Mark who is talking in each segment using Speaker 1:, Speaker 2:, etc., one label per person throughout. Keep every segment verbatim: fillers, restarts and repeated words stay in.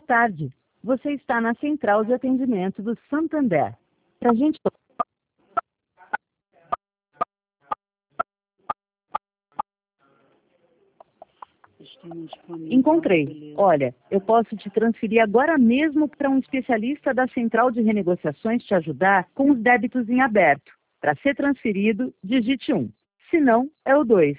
Speaker 1: tarde. Você está na central de atendimento do Santander. Pra gente... Encontrei. Olha, eu posso te transferir agora mesmo para um especialista da central de renegociações te ajudar com os débitos em aberto. Para ser transferido, digite um. Se não, é o dois.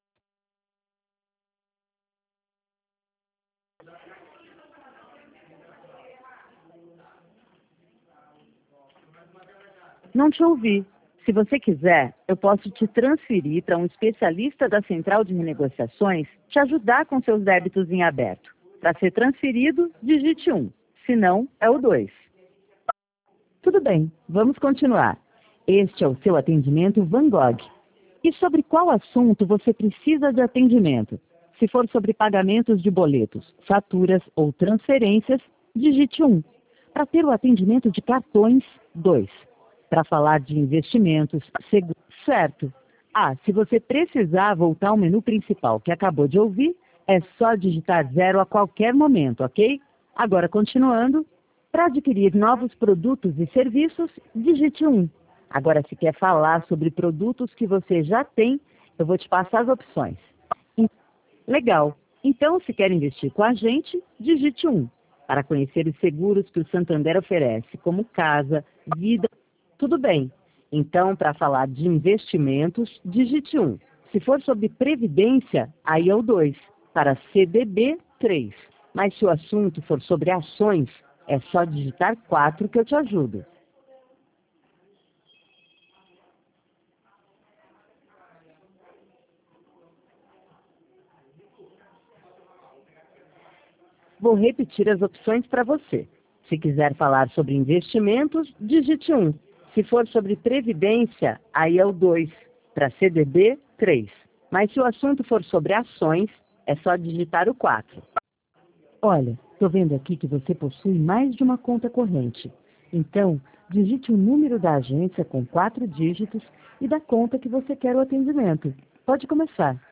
Speaker 1: Não te ouvi. Se você quiser, eu posso te transferir para um especialista da central de renegociações te ajudar com seus débitos em aberto. Para ser transferido, digite um. Se não, é o dois. Tudo bem, vamos continuar. Este é o seu atendimento Van Gogh. E sobre qual assunto você precisa de atendimento? Se for sobre pagamentos de boletos, faturas ou transferências, digite um. Para ter o atendimento de cartões, dois. Para falar de investimentos, seguro, certo. Ah, se você precisar voltar ao menu principal que acabou de ouvir, é só digitar zero a qualquer momento, ok? Agora, continuando, para adquirir novos produtos e serviços, digite um. Agora, se quer falar sobre produtos que você já tem, eu vou te passar as opções. Legal. Então, se quer investir com a gente, digite um. Para conhecer os seguros que o Santander oferece, como casa, vida... Tudo bem. Então, para falar de investimentos, digite um. Se for sobre previdência, aí é o dois. Para C D B, três. Mas se o assunto for sobre ações, é só digitar quatro que eu te ajudo. Vou repetir as opções para você. Se quiser falar sobre investimentos, digite um. Se for sobre previdência, aí é o dois. Para C D B, três. Mas se o assunto for sobre ações, é só digitar o quatro. Olha, estou vendo aqui que você possui mais de uma conta corrente. Então, digite o número da agência com quatro dígitos e da conta que você quer o atendimento. Pode começar.